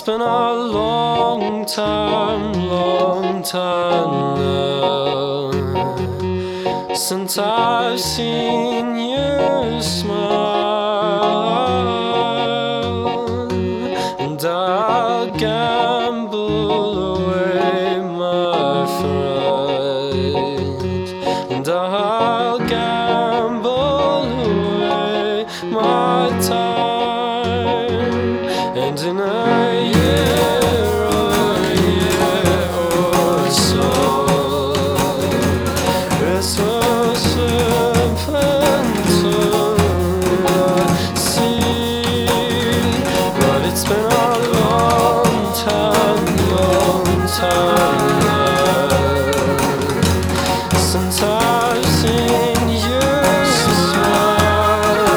been a long time now since I've seen you smile, and I'll gamble away my friend, and I'll gamble away my time, and in a year or so, it's so simple to see, but it's been a long time since I've seen you smile.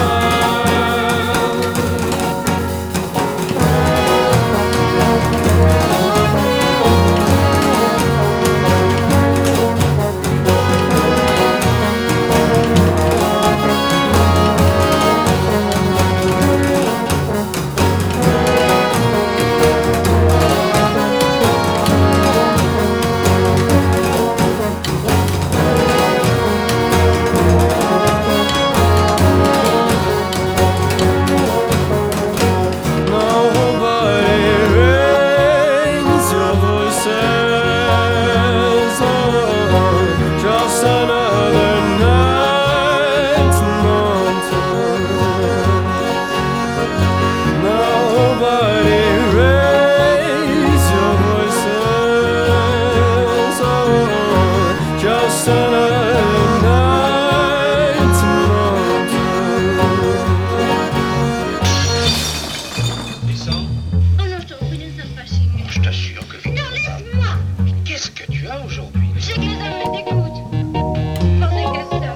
Je t'assure que... Non, laisse-moi! Qu'est-ce que tu as aujourd'hui? J'ai que les hommes me dégoûtent. Bordel Castor.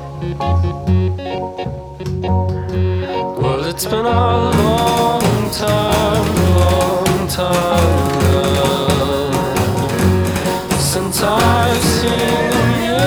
Well, it's been a long time since I've seen you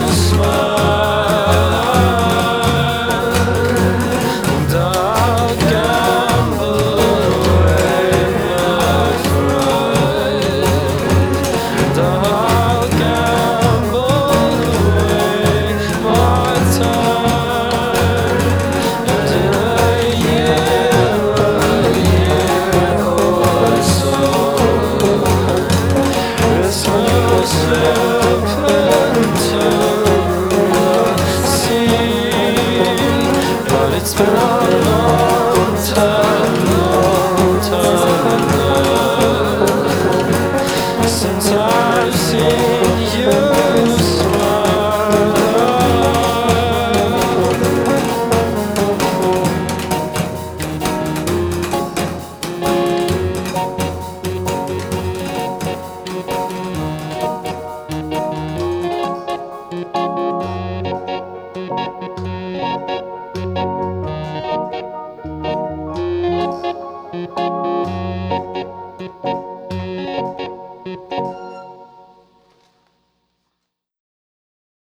smile, and I'll gamble away my friend, and I'll gamble away my time, and in a year or so, it's no simple to see, but it's been a long time since I've seen you smile.